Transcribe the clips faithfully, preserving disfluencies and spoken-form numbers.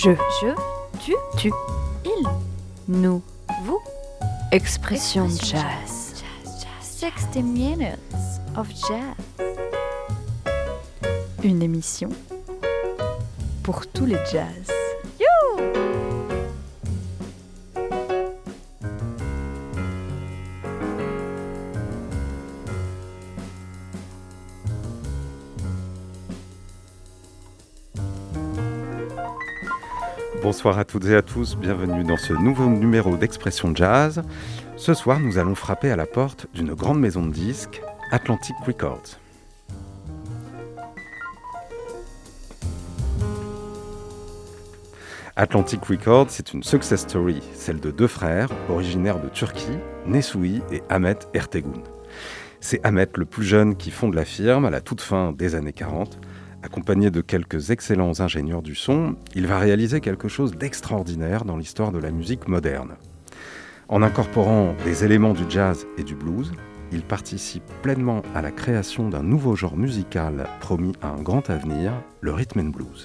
Je, Je, tu, tu, il, nous, vous. expression Expression jazz. Jazz, jazz. sixty minutes of jazz. Une émission pour tous les jazz. Bonsoir à toutes et à tous, bienvenue dans ce nouveau numéro d'Expression Jazz. Ce soir, nous allons frapper à la porte d'une grande maison de disques, Atlantic Records. Atlantic Records, c'est une success story, celle de deux frères, originaires de Turquie, Nesuhi et Ahmet Ertegun. C'est Ahmet le plus jeune qui fonde la firme à la toute fin des années quarante. Accompagné de quelques excellents ingénieurs du son, il va réaliser quelque chose d'extraordinaire dans l'histoire de la musique moderne. En incorporant des éléments du jazz et du blues, il participe pleinement à la création d'un nouveau genre musical promis à un grand avenir, le rhythm and blues.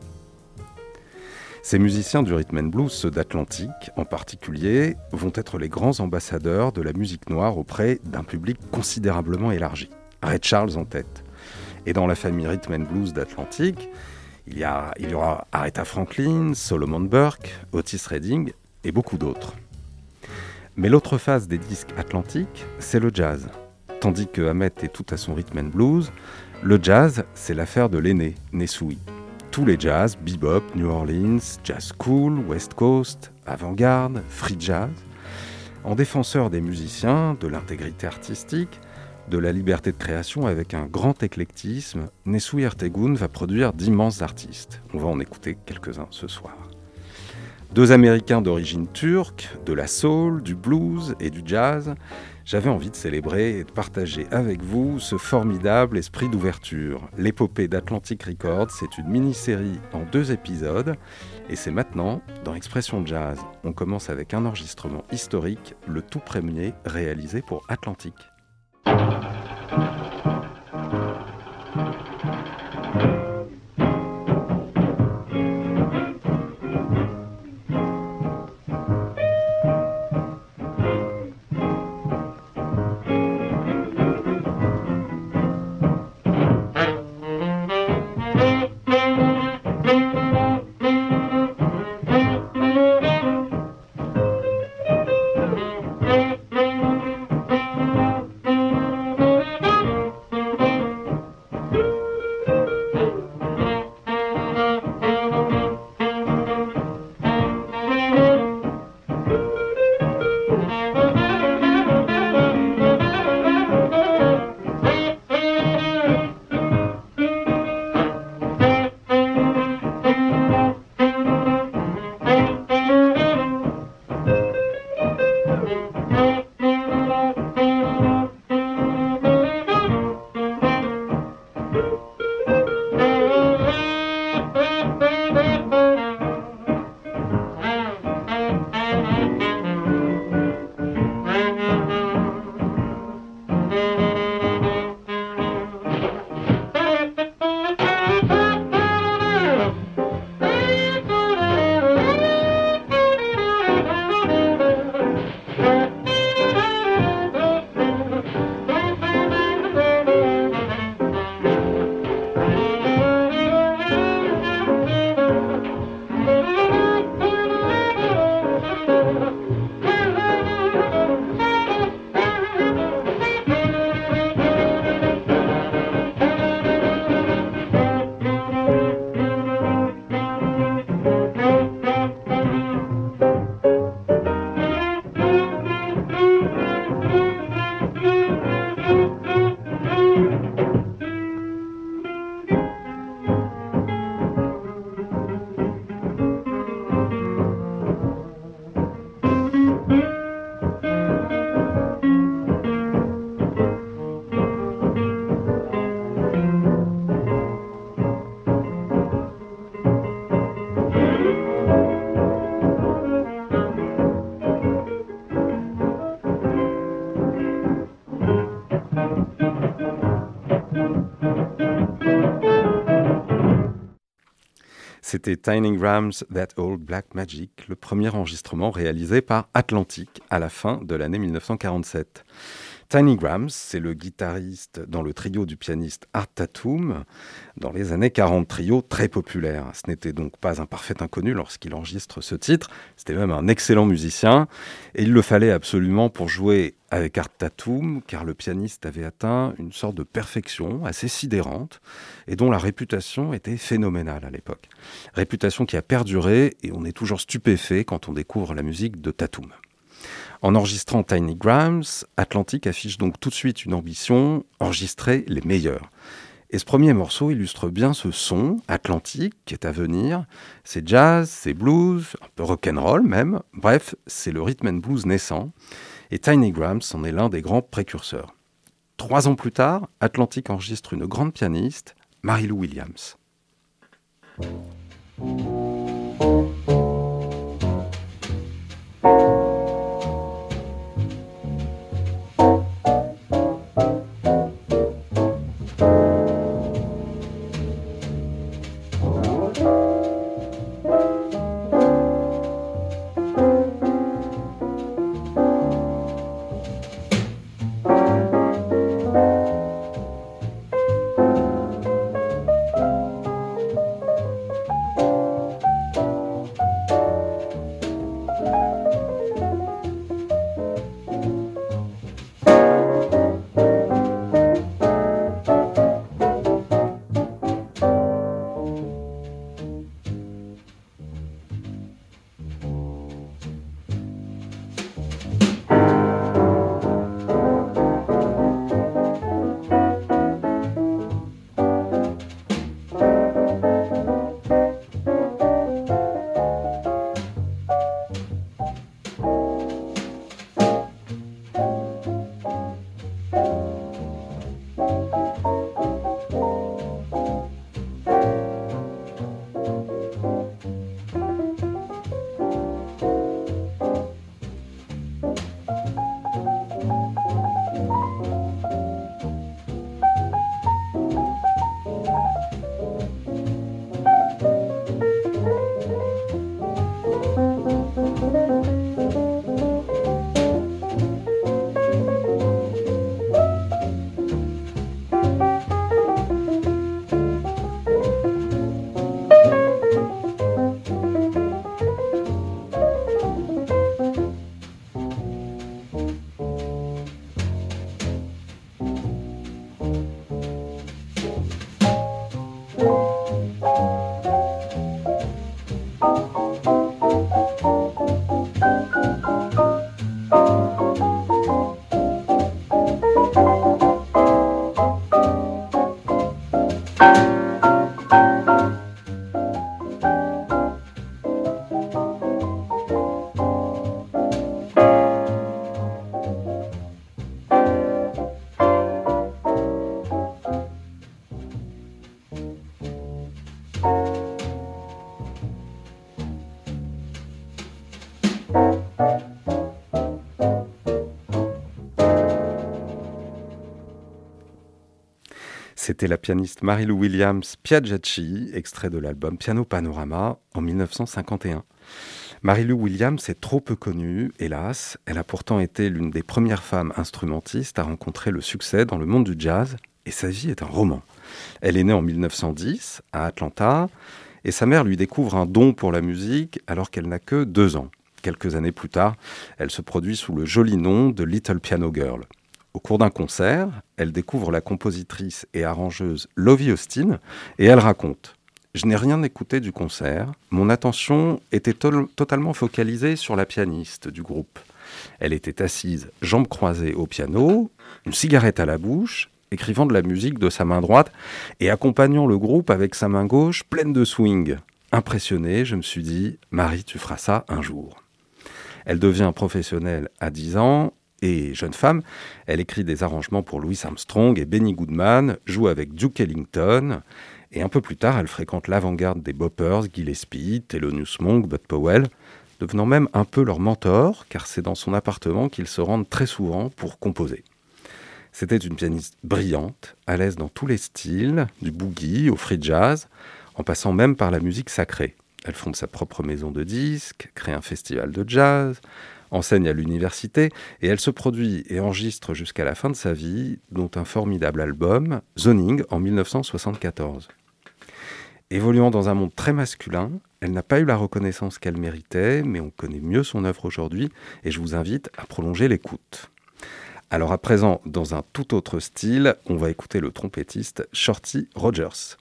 Ces musiciens du rhythm and blues, ceux d'Atlantic en particulier, vont être les grands ambassadeurs de la musique noire auprès d'un public considérablement élargi. Ray Charles en tête. Et dans la famille Rhythm and Blues d'Atlantic, il y, a, il y aura Aretha Franklin, Solomon Burke, Otis Redding et beaucoup d'autres. Mais l'autre phase des disques Atlantic, c'est le jazz. Tandis que Ahmet est tout à son Rhythm and Blues, le jazz, c'est l'affaire de l'aîné, Nesuhi. Tous les jazz, bebop, New Orleans, jazz cool, West Coast, avant-garde, free jazz. En défenseur des musiciens, de l'intégrité artistique, de la liberté de création avec un grand éclectisme, Nesuhi Ertegun va produire d'immenses artistes. On va en écouter quelques-uns ce soir. Deux Américains d'origine turque, de la soul, du blues et du jazz, j'avais envie de célébrer et de partager avec vous ce formidable esprit d'ouverture. L'épopée d'Atlantic Records, c'est une mini-série en deux épisodes et c'est maintenant dans Expression Jazz. On commence avec un enregistrement historique, le tout premier réalisé pour Atlantic. C'était Tiny Grams, That Old Black Magic, le premier enregistrement réalisé par Atlantic à la fin de l'année mille neuf cent quarante-sept. Tiny Grams, c'est le guitariste dans le trio du pianiste Art Tatum, dans les années quarante, trio très populaire. Ce n'était donc pas un parfait inconnu lorsqu'il enregistre ce titre, c'était même un excellent musicien, et il le fallait absolument pour jouer avec Art Tatum, car le pianiste avait atteint une sorte de perfection assez sidérante, et dont la réputation était phénoménale à l'époque. Réputation qui a perduré, et on est toujours stupéfait quand on découvre la musique de Tatum. En enregistrant Tiny Grams, Atlantic affiche donc tout de suite une ambition, enregistrer les meilleurs. Et ce premier morceau illustre bien ce son Atlantic qui est à venir. C'est jazz, c'est blues, un peu rock'n'roll même. Bref, c'est le rhythm and blues naissant. Et Tiny Grams en est l'un des grands précurseurs. Trois ans plus tard, Atlantic enregistre une grande pianiste, Mary Lou Williams. C'était la pianiste Mary Lou Williams Piaggiacci, extrait de l'album Piano Panorama en mille neuf cent cinquante et un. Mary Lou Williams est trop peu connue, hélas. Elle a pourtant été l'une des premières femmes instrumentistes à rencontrer le succès dans le monde du jazz, et sa vie est un roman. Elle est née en mille neuf cent dix à Atlanta, et sa mère lui découvre un don pour la musique alors qu'elle n'a que deux ans. Quelques années plus tard, elle se produit sous le joli nom de Little Piano Girl. Au cours d'un concert, elle découvre la compositrice et arrangeuse Lovie Austin et elle raconte « Je n'ai rien écouté du concert, mon attention était to- totalement focalisée sur la pianiste du groupe. Elle était assise, jambes croisées au piano, une cigarette à la bouche, écrivant de la musique de sa main droite et accompagnant le groupe avec sa main gauche pleine de swing. Impressionnée, je me suis dit « Marie, tu feras ça un jour ». Elle devient professionnelle à dix ans. Et jeune femme, elle écrit des arrangements pour Louis Armstrong et Benny Goodman, joue avec Duke Ellington, et un peu plus tard, elle fréquente l'avant-garde des boppers, Gillespie, Thelonious Monk, Bud Powell, devenant même un peu leur mentor, car c'est dans son appartement qu'ils se rendent très souvent pour composer. C'était une pianiste brillante, à l'aise dans tous les styles, du boogie au free jazz, en passant même par la musique sacrée. Elle fonde sa propre maison de disques, crée un festival de jazz, enseigne à l'université, et elle se produit et enregistre jusqu'à la fin de sa vie, dont un formidable album, Zoning, en mille neuf cent soixante-quatorze. Évoluant dans un monde très masculin, elle n'a pas eu la reconnaissance qu'elle méritait, mais on connaît mieux son œuvre aujourd'hui, et je vous invite à prolonger l'écoute. Alors à présent, dans un tout autre style, on va écouter le trompettiste Shorty Rogers.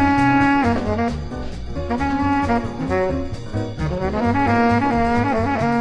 Thank you.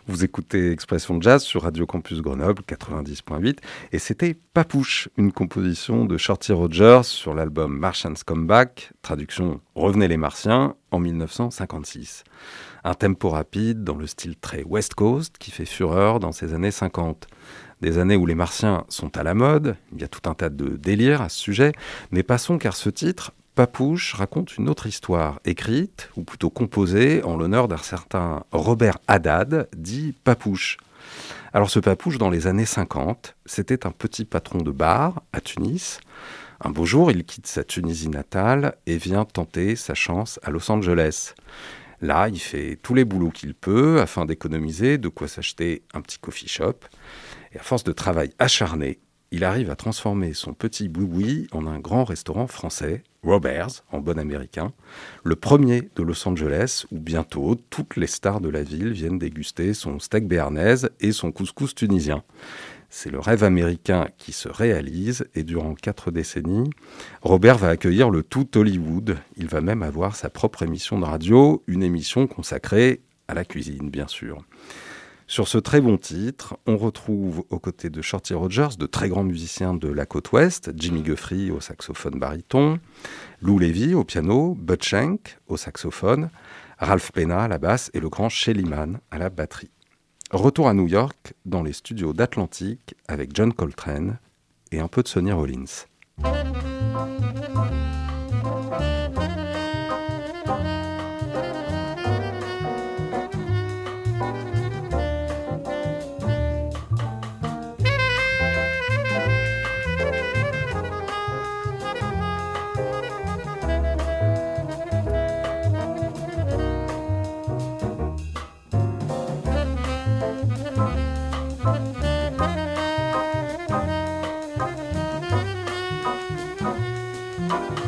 Vous écoutez Expression Jazz sur Radio Campus Grenoble quatre-vingt-dix point huit et c'était Papouche, une composition de Shorty Rogers sur l'album Martians Come Back, traduction Revenez les Martiens, en mille neuf cent cinquante-six. Un tempo rapide dans le style très West Coast qui fait fureur dans ces années cinquante. Des années où les Martiens sont à la mode, il y a tout un tas de délires à ce sujet, mais passons car ce titre, Papouche, raconte une autre histoire, écrite, ou plutôt composée, en l'honneur d'un certain Robert Haddad, dit Papouche. Alors ce Papouche, dans les années cinquante, c'était un petit patron de bar à Tunis. Un beau jour, il quitte sa Tunisie natale et vient tenter sa chance à Los Angeles. Là, il fait tous les boulots qu'il peut afin d'économiser de quoi s'acheter un petit coffee shop. Et à force de travail acharné, il arrive à transformer son petit boui-boui en un grand restaurant français, Robert's, en bon américain, le premier de Los Angeles, où bientôt toutes les stars de la ville viennent déguster son steak béarnaise et son couscous tunisien. C'est le rêve américain qui se réalise et durant quatre décennies, Robert va accueillir le tout Hollywood. Il va même avoir sa propre émission de radio, une émission consacrée à la cuisine, bien sûr. Sur ce très bon titre, on retrouve aux côtés de Shorty Rogers de très grands musiciens de la côte ouest, Jimmy Guthrie au saxophone baryton, Lou Levy au piano, Bud Shank au saxophone, Ralph Penna à la basse et le grand Shelly Manne à la batterie. Retour à New York dans les studios d'Atlantic avec John Coltrane et un peu de Sonny Rollins. Thank you.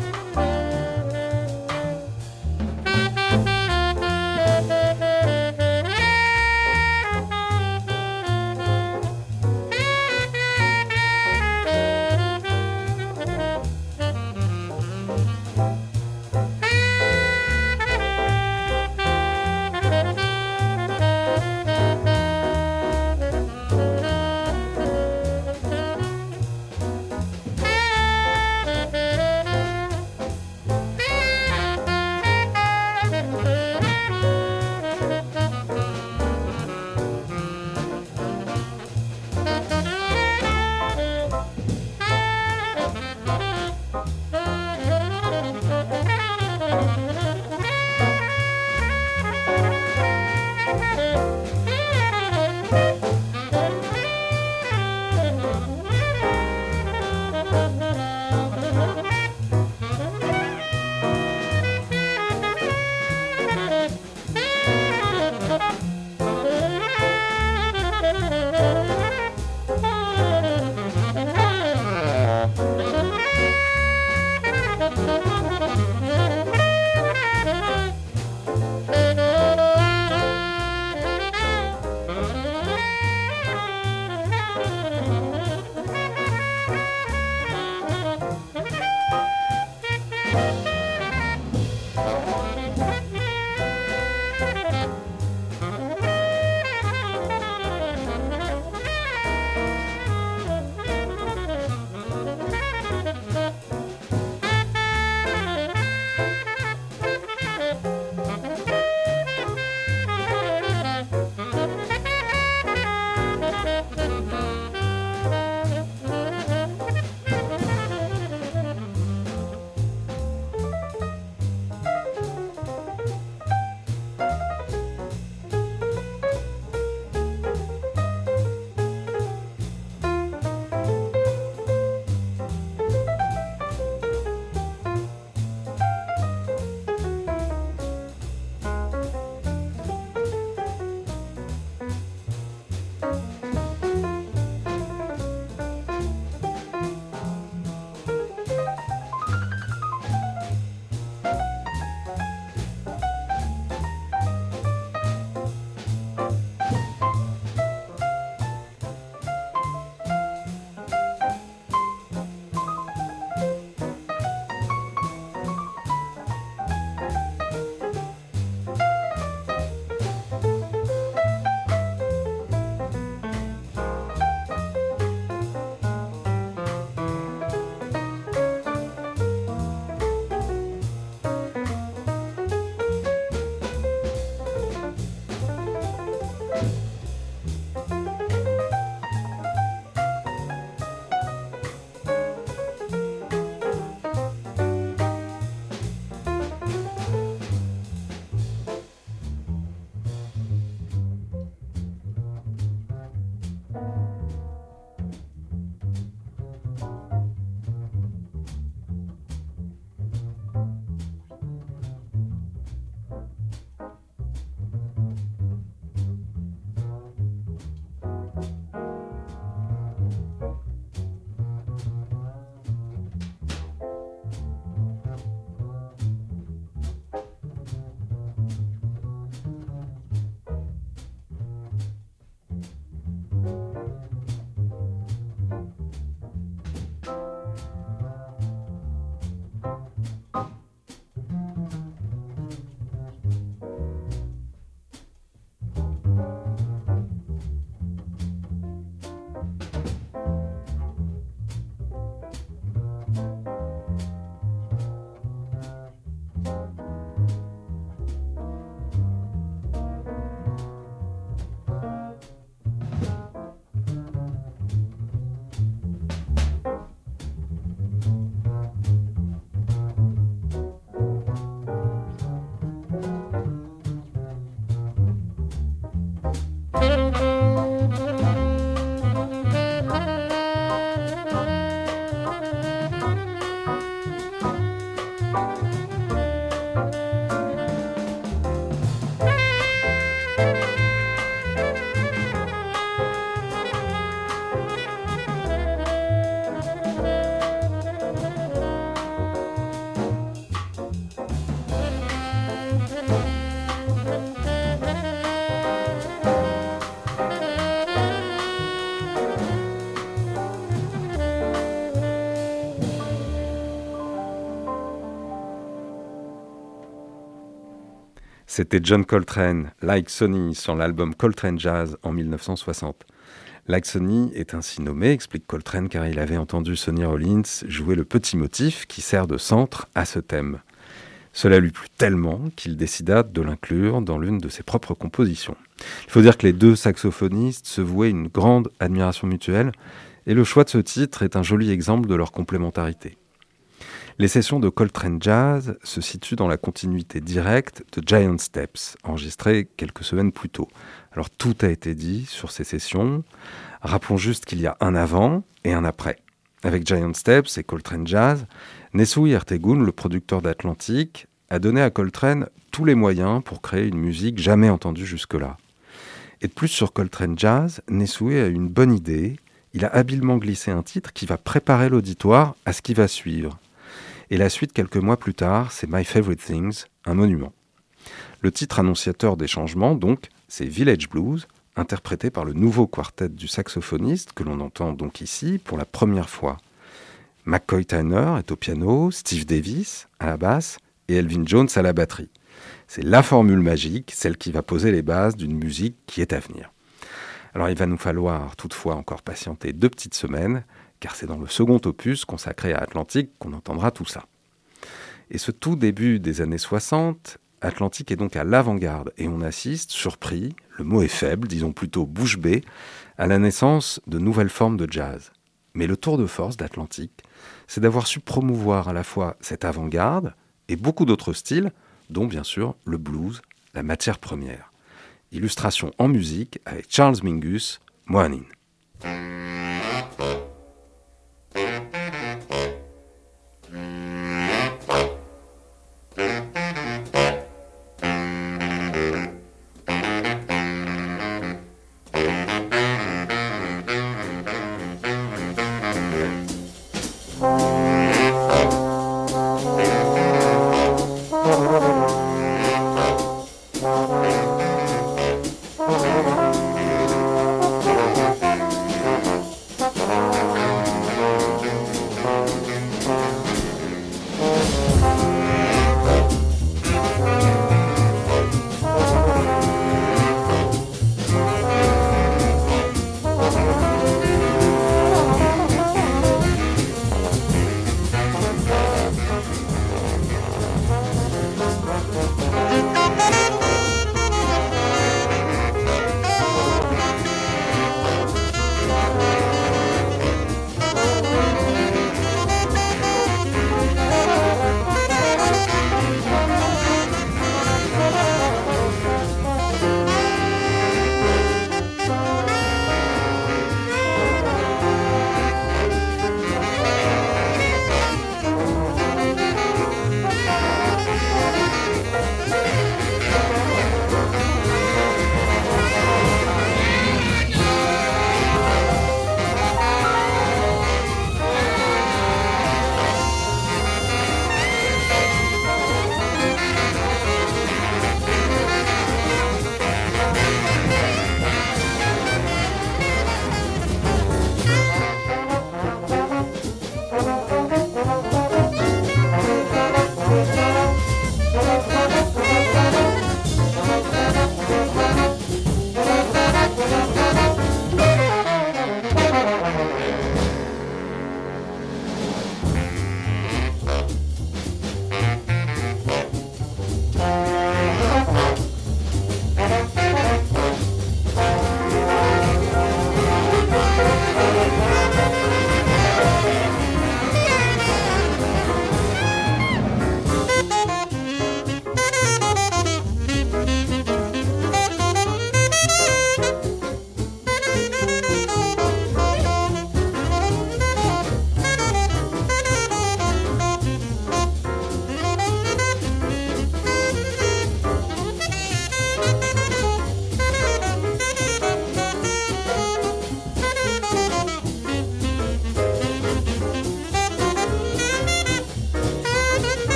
C'était John Coltrane, Like Sonny, sur l'album Coltrane Jazz en mille neuf cent soixante. Like Sonny est ainsi nommé, explique Coltrane, car il avait entendu Sonny Rollins jouer le petit motif qui sert de centre à ce thème. Cela lui plut tellement qu'il décida de l'inclure dans l'une de ses propres compositions. Il faut dire que les deux saxophonistes se vouaient une grande admiration mutuelle, et le choix de ce titre est un joli exemple de leur complémentarité. Les sessions de Coltrane Jazz se situent dans la continuité directe de Giant Steps, enregistrées quelques semaines plus tôt. Alors tout a été dit sur ces sessions. Rappelons juste qu'il y a un avant et un après. Avec Giant Steps et Coltrane Jazz, Nesuhi Ertegün, le producteur d'Atlantic, a donné à Coltrane tous les moyens pour créer une musique jamais entendue jusque-là. Et de plus, sur Coltrane Jazz, Nesuhi a eu une bonne idée. Il a habilement glissé un titre qui va préparer l'auditoire à ce qui va suivre. Et la suite, quelques mois plus tard, c'est My Favorite Things, un monument. Le titre annonciateur des changements, donc, c'est Village Blues, interprété par le nouveau quartet du saxophoniste, que l'on entend donc ici pour la première fois. McCoy Tyner est au piano, Steve Davis à la basse et Elvin Jones à la batterie. C'est la formule magique, celle qui va poser les bases d'une musique qui est à venir. Alors il va nous falloir toutefois encore patienter deux petites semaines, car c'est dans le second opus consacré à Atlantic qu'on entendra tout ça. Et ce tout début des années soixante, Atlantic est donc à l'avant-garde, et on assiste, surpris, le mot est faible, disons plutôt bouche bée, à la naissance de nouvelles formes de jazz. Mais le tour de force d'Atlantic, c'est d'avoir su promouvoir à la fois cette avant-garde et beaucoup d'autres styles, dont bien sûr le blues, la matière première. Illustration en musique avec Charles Mingus, Moanin.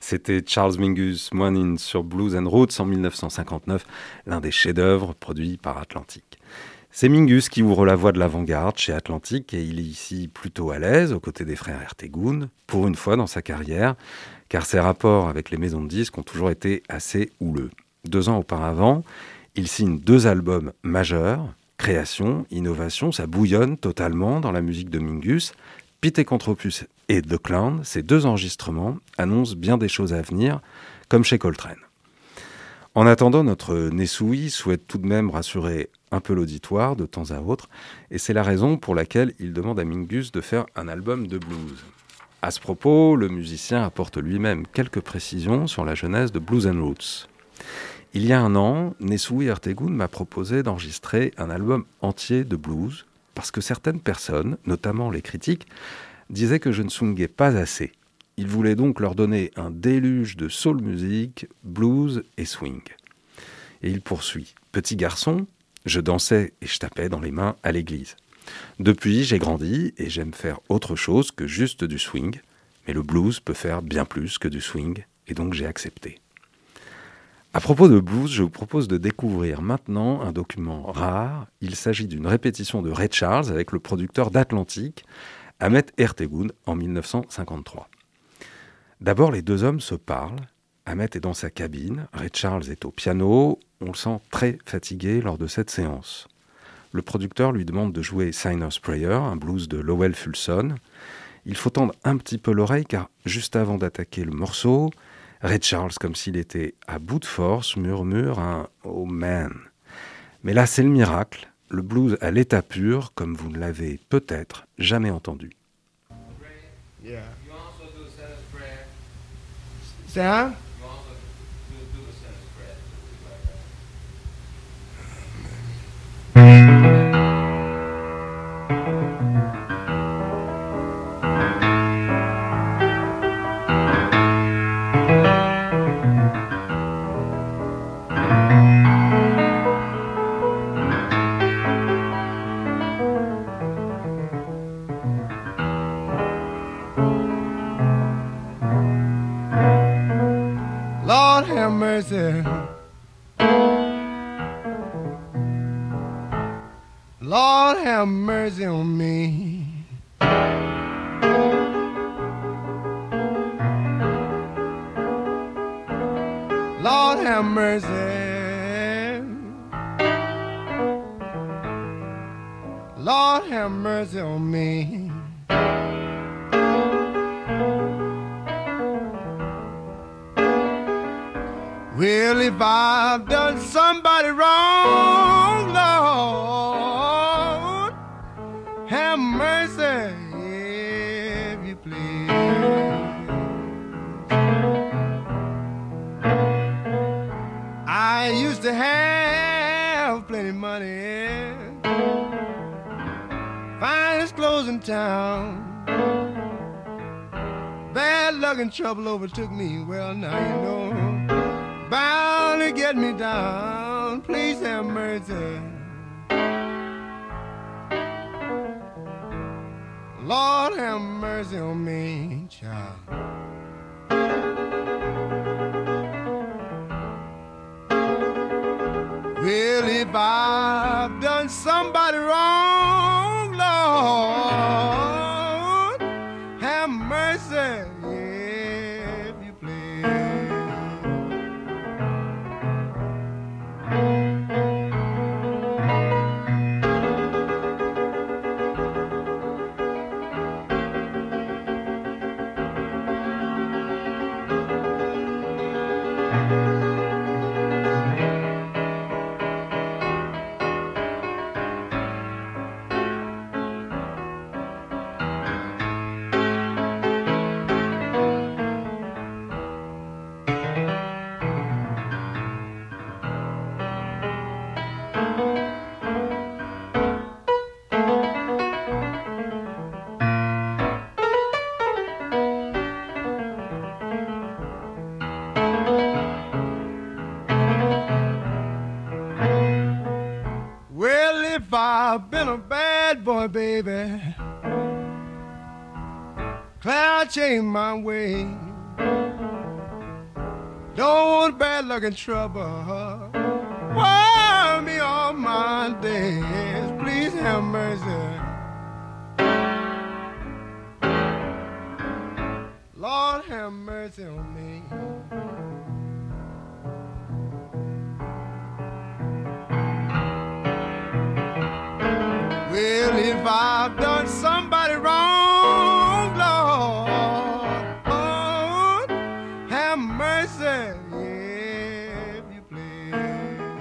C'était Charles Mingus Morning sur Blues and Roots en dix-neuf cent cinquante-neuf, l'un des chefs-d'œuvre produits par Atlantic. C'est Mingus qui ouvre la voie de l'avant-garde chez Atlantic et il est ici plutôt à l'aise aux côtés des frères Ertegun, pour une fois dans sa carrière, car ses rapports avec les maisons de disques ont toujours été assez houleux. Deux ans auparavant, il signe deux albums majeurs, création, innovation, ça bouillonne totalement dans la musique de Mingus. Pithecanthropus et The Clown, ces deux enregistrements annoncent bien des choses à venir, comme chez Coltrane. En attendant, notre Nessoui souhaite tout de même rassurer un peu l'auditoire de temps à autre, et c'est la raison pour laquelle il demande à Mingus de faire un album de blues. À ce propos, le musicien apporte lui-même quelques précisions sur la genèse de Blues and Roots. Il y a un an, Nessoui Ertegun m'a proposé d'enregistrer un album entier de blues, parce que certaines personnes, notamment les critiques, disaient que je ne swingais pas assez. Il voulait donc leur donner un déluge de soul music, blues et swing. Et il poursuit. Petit garçon, je dansais et je tapais dans les mains à l'église. Depuis, j'ai grandi et j'aime faire autre chose que juste du swing. Mais le blues peut faire bien plus que du swing, et donc j'ai accepté. À propos de blues, je vous propose de découvrir maintenant un document rare. Il s'agit d'une répétition de Ray Charles avec le producteur d'Atlantic, Ahmet Ertegun, en dix-neuf cent cinquante-trois. D'abord, les deux hommes se parlent. Ahmet est dans sa cabine, Ray Charles est au piano. On le sent très fatigué lors de cette séance. Le producteur lui demande de jouer Sinner's Prayer, un blues de Lowell Fulson. Il faut tendre un petit peu l'oreille car juste avant d'attaquer le morceau, Ray Charles, comme s'il était à bout de force, murmure un « Oh man ». Mais là, c'est le miracle, le blues à l'état pur, comme vous ne l'avez peut-être jamais entendu. Yeah. You also do Sinner's Prayer. Sam? You also do, do the Sinner's Prayer. Lord have mercy. Lord have mercy on me. Lord have mercy. Lord have mercy on me. Well, if I've done somebody wrong, Lord, have mercy, if you please. I used to have plenty of money, finest clothes in town. Bad luck and trouble overtook me. Well, now you know, bound to get me down. Please have mercy. Lord have mercy on me, child. Well, if I've done somebody wrong, Lord, have mercy, if you please. I've been a bad boy, baby. Cloud changed my way. Don't want bad luck and trouble. Worry me all my days. Please have mercy. Lord have mercy on me. Well, if I've done somebody wrong, Lord, Lord, have mercy, if you please.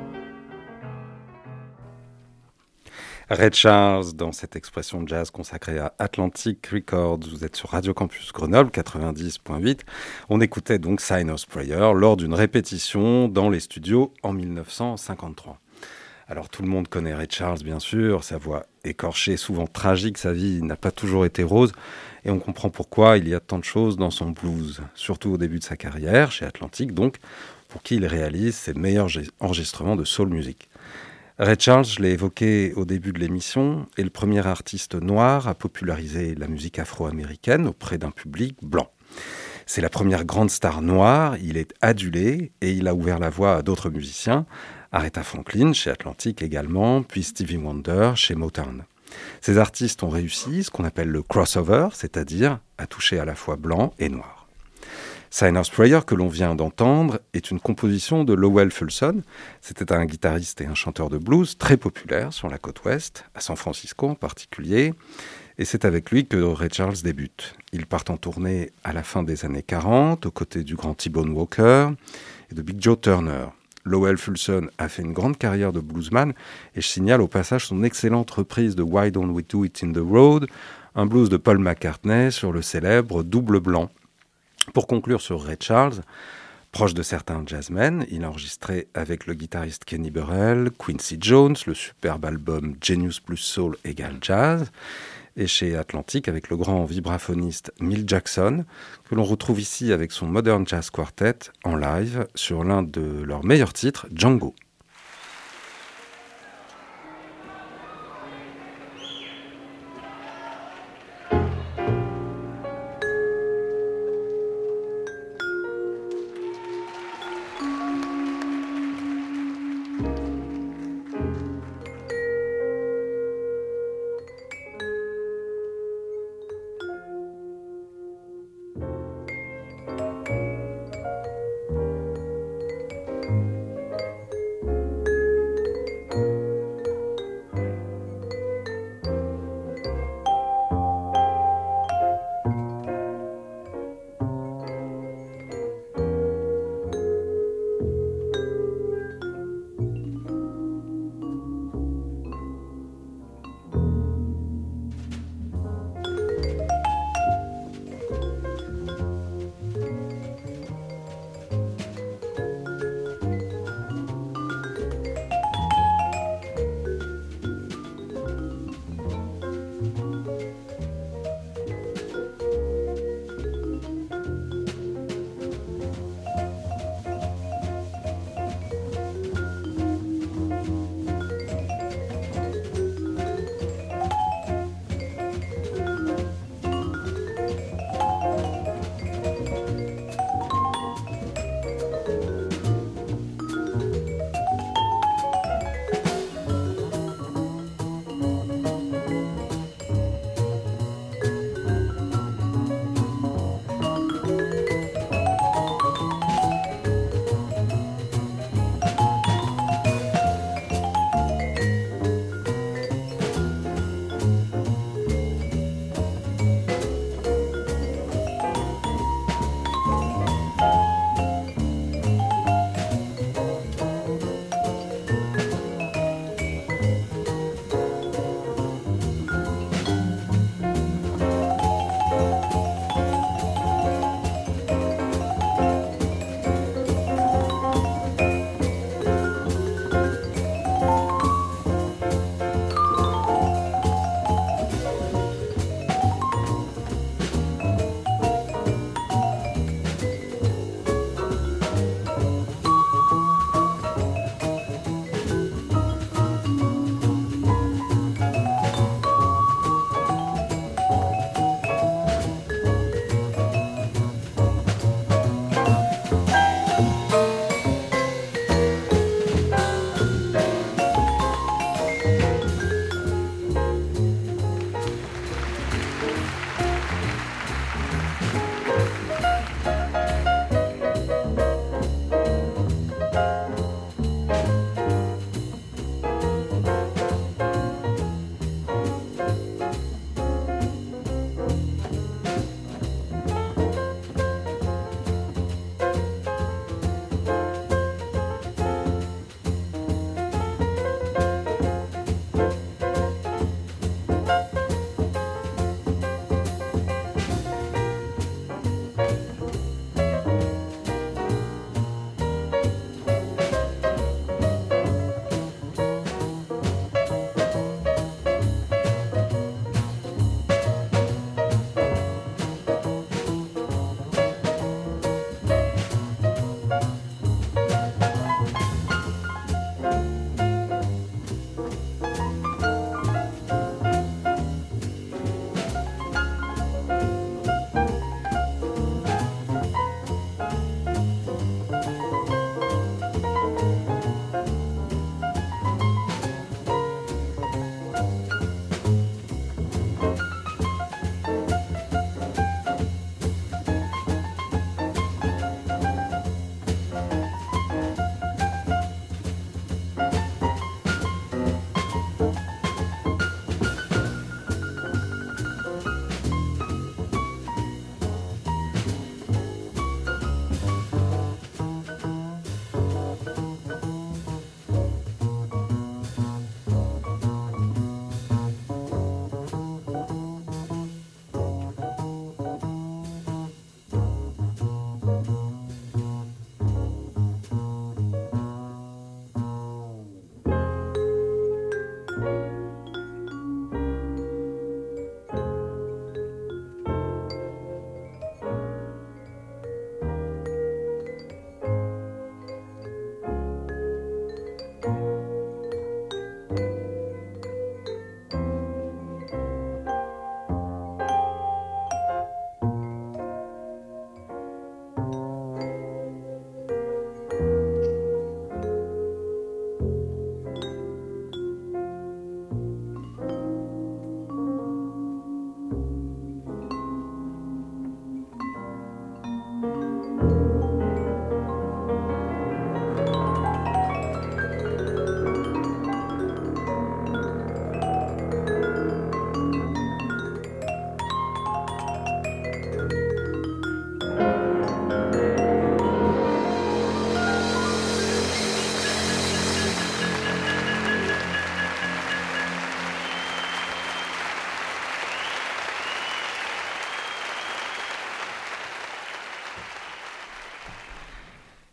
Ray Charles, dans cette expression de jazz consacrée à Atlantic Records. Vous êtes sur Radio Campus Grenoble quatre-vingt-dix point huit. On écoutait donc Sinner's Prayer lors d'une répétition dans les studios en mille neuf cent cinquante-trois. Alors tout le monde connaît Ray Charles, bien sûr, sa voix écorchée, souvent tragique, sa vie n'a pas toujours été rose, et on comprend pourquoi il y a tant de choses dans son blues, surtout au début de sa carrière, chez Atlantic donc, pour qui il réalise ses meilleurs enregistrements de soul music. Ray Charles, je l'ai évoqué au début de l'émission, est le premier artiste noir à populariser la musique afro-américaine auprès d'un public blanc. C'est la première grande star noire, il est adulé et il a ouvert la voie à d'autres musiciens, Aretha Franklin chez Atlantic également, puis Stevie Wonder chez Motown. Ces artistes ont réussi ce qu'on appelle le crossover, c'est-à-dire à toucher à la fois blanc et noir. Sinner's Prayer, que l'on vient d'entendre, est une composition de Lowell Fulson. C'était un guitariste et un chanteur de blues très populaire sur la côte ouest, à San Francisco en particulier, et c'est avec lui que Ray Charles débute. Ils partent en tournée à la fin des années quarante, aux côtés du grand T-Bone Walker et de Big Joe Turner. Lowell Fulson a fait une grande carrière de bluesman et je signale au passage son excellente reprise de Why Don't We Do It in the Road, un blues de Paul McCartney sur le célèbre double blanc. Pour conclure sur Ray Charles, proche de certains jazzmen, il a enregistré avec le guitariste Kenny Burrell, Quincy Jones, le superbe album Genius plus Soul égale Jazz, et chez Atlantic avec le grand vibraphoniste Milt Jackson, que l'on retrouve ici avec son Modern Jazz Quartet en live sur l'un de leurs meilleurs titres, Django.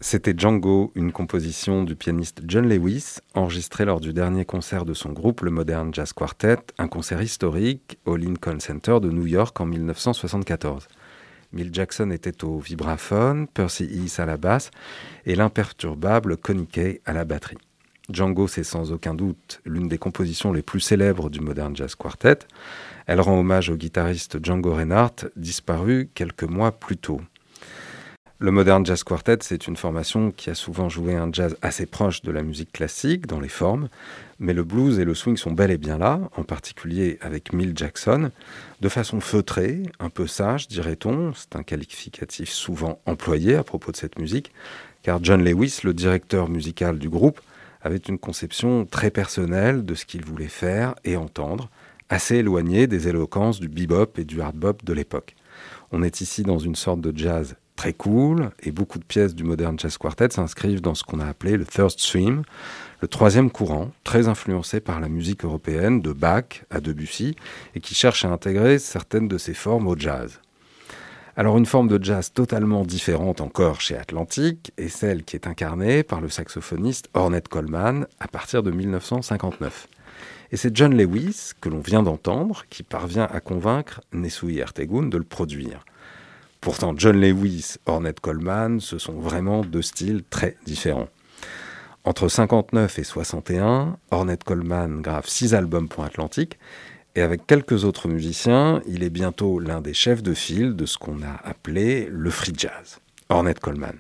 C'était Django, une composition du pianiste John Lewis, enregistrée lors du dernier concert de son groupe, le Modern Jazz Quartet, un concert historique au Lincoln Center de New York en mille neuf cent soixante-quatorze. Milt Jackson était au vibraphone, Percy Heath à la basse et l'imperturbable Connie Kay à la batterie. Django, c'est sans aucun doute l'une des compositions les plus célèbres du Modern Jazz Quartet. Elle rend hommage au guitariste Django Reinhardt, disparu quelques mois plus tôt. Le Modern Jazz Quartet, c'est une formation qui a souvent joué un jazz assez proche de la musique classique dans les formes, mais le blues et le swing sont bel et bien là, en particulier avec Milt Jackson, de façon feutrée, un peu sage, dirait-on. C'est un qualificatif souvent employé à propos de cette musique, car John Lewis, le directeur musical du groupe, avait une conception très personnelle de ce qu'il voulait faire et entendre, assez éloignée des éloquences du bebop et du hard bop de l'époque. On est ici dans une sorte de jazz très cool, et beaucoup de pièces du Modern Jazz Quartet s'inscrivent dans ce qu'on a appelé le Third Stream, le troisième courant, très influencé par la musique européenne, de Bach à Debussy, et qui cherche à intégrer certaines de ses formes au jazz. Alors une forme de jazz totalement différente encore chez Atlantic, est celle qui est incarnée par le saxophoniste Ornette Coleman à partir de mille neuf cent cinquante-neuf. Et c'est John Lewis, que l'on vient d'entendre, qui parvient à convaincre Nesui Ertegun de le produire. Pourtant, John Lewis, Ornette Coleman, ce sont vraiment deux styles très différents. Entre cinquante-neuf et soixante et un, Ornette Coleman grave six albums pour Atlantic, et avec quelques autres musiciens, il est bientôt l'un des chefs de file de ce qu'on a appelé le free jazz. Ornette Coleman.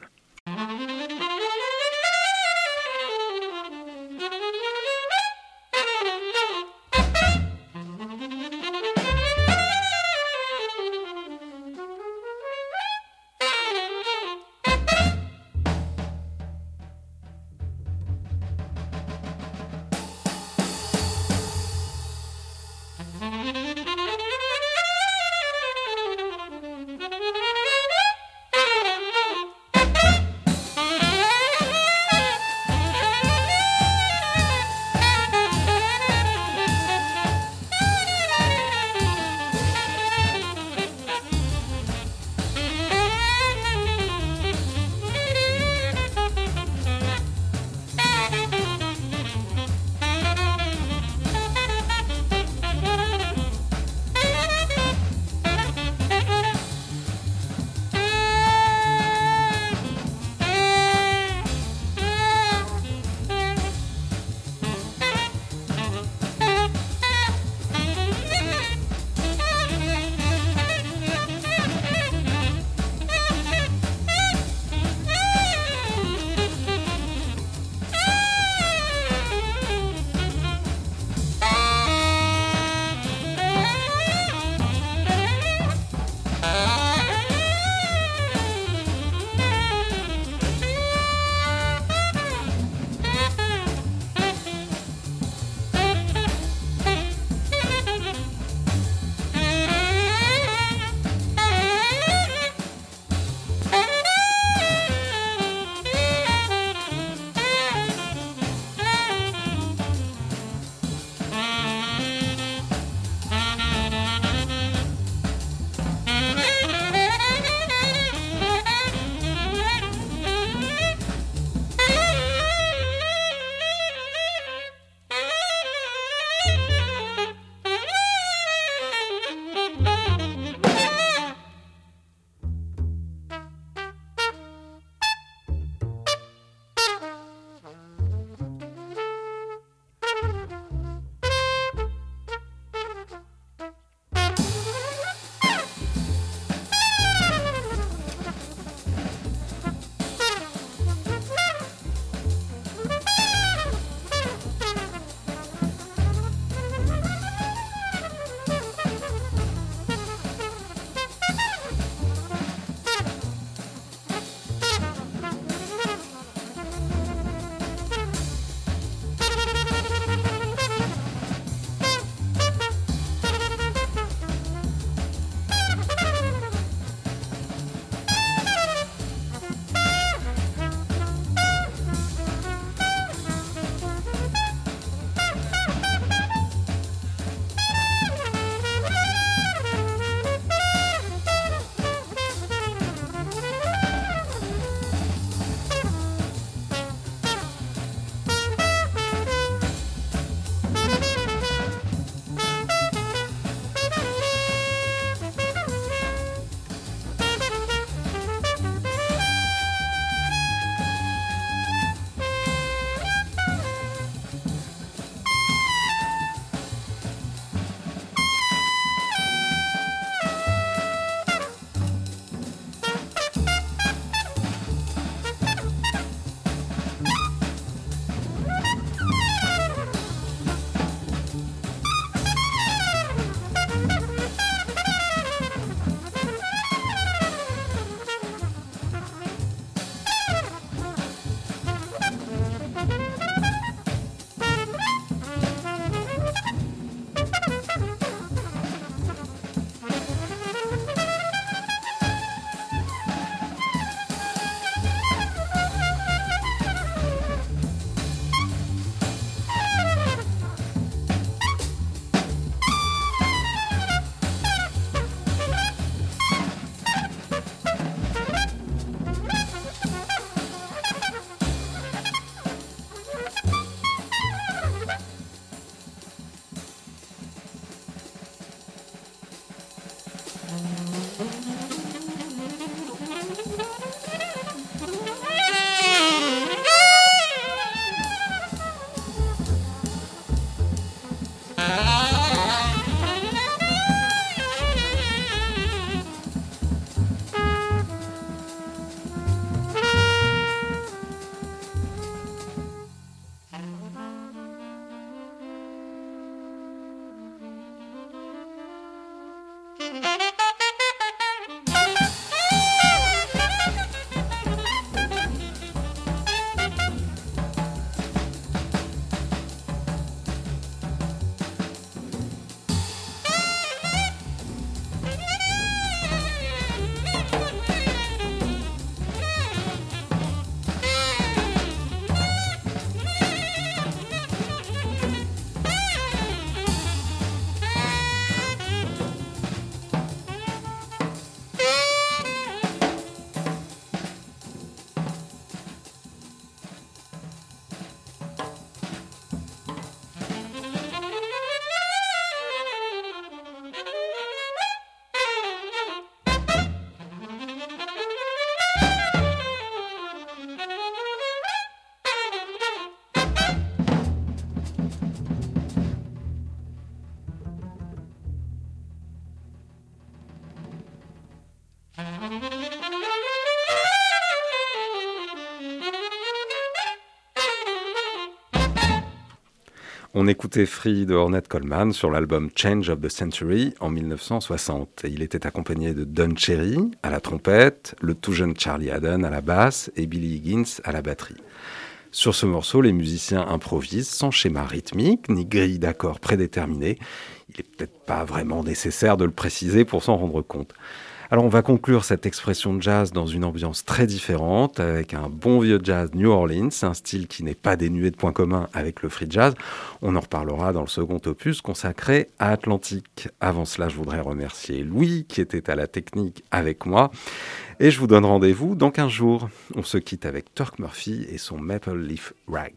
On écoutait Free de Ornette Coleman sur l'album Change of the Century en mille neuf cent soixante. Et il était accompagné de Don Cherry à la trompette, le tout jeune Charlie Haden à la basse et Billy Higgins à la batterie. Sur ce morceau, les musiciens improvisent sans schéma rythmique ni grille d'accords prédéterminée. Il n'est peut-être pas vraiment nécessaire de le préciser pour s'en rendre compte. Alors on va conclure cette expression de jazz dans une ambiance très différente, avec un bon vieux jazz New Orleans, un style qui n'est pas dénué de points communs avec le free jazz. On en reparlera dans le second opus consacré à Atlantique. Avant cela, je voudrais remercier Louis qui était à la technique avec moi. Et je vous donne rendez-vous dans quinze jours. On se quitte avec Turk Murphy et son Maple Leaf Rag.